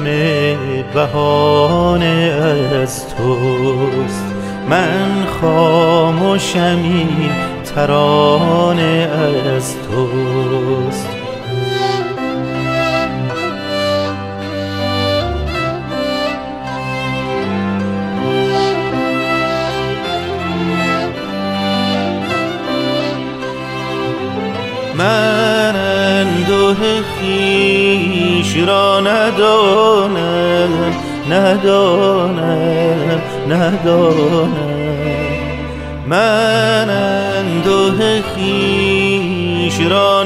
همه بهانه از توست، من خاموشم این ترانه از توست. من انده خویش را ندانم، من انده خویش را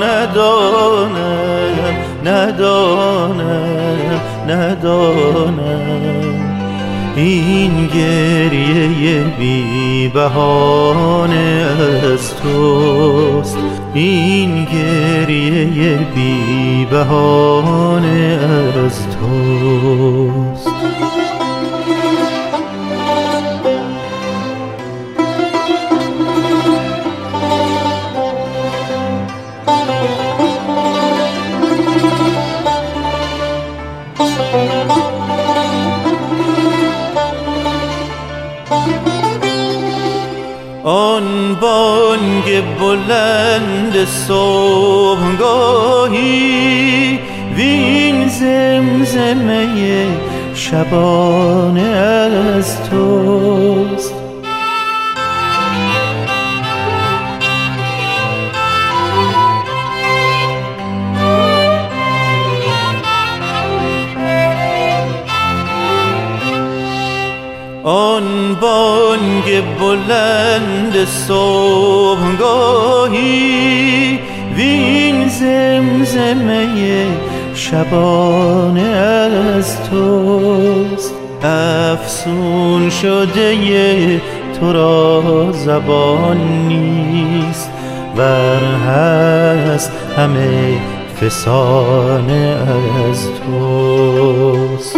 ندانم. این گریه بی بهانه از توست، این گریه بی بهانه از توست. آن بانگ بلند صبحگاهی وین زمزمه شبانه از توست. آن بانگ بلند صبحگاهی وین زمزمه شبانه از توست. افسون شده تو را زبان نیست، ور هست همه فسانه از توست.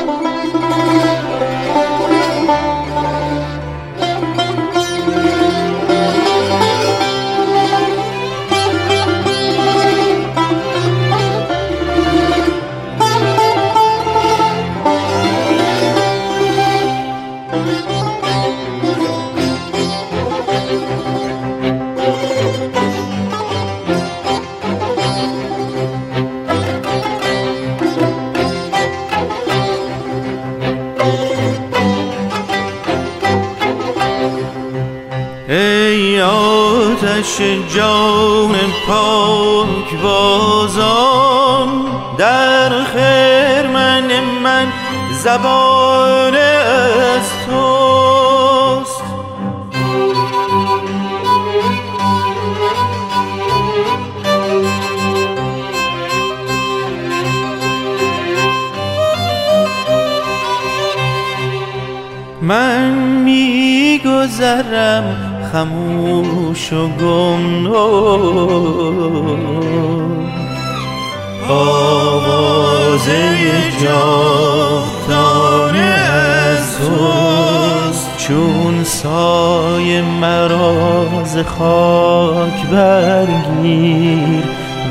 ای آتش جان پاک بازان، در خرمن من زبانه از توست. من می‌گذرم خموش و گمنام، آوازه جاودانه از توست. چون سایه مرا ز خاک برگیر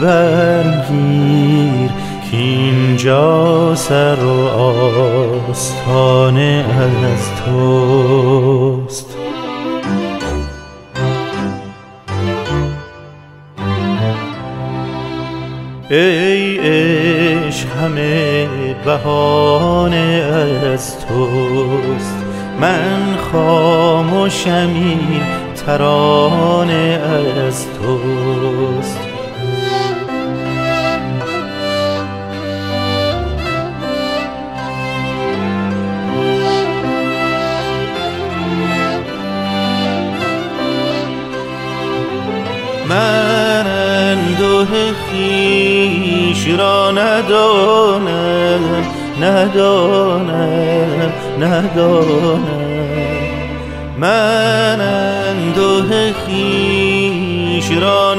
کاینجا سر و آستانه از توست. ای عشق همه بهانه از توست، من خاموشم این ترانه از توست. من انده خویش را ندانم، من انده خویش را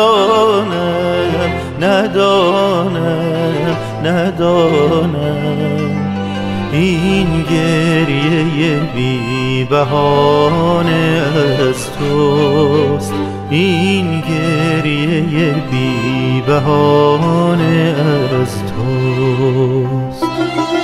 ندانم. این گریه بی بهانه از توست، این گریه بی بهانه از توست.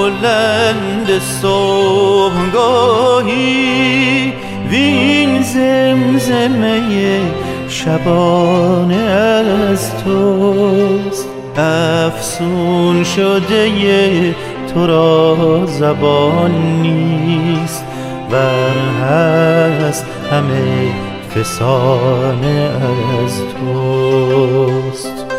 بلند صبحگاهی وین زمزمه شبانه از توست. افسون شده تو را زبان نیست، ور هست همه فسانه از توست.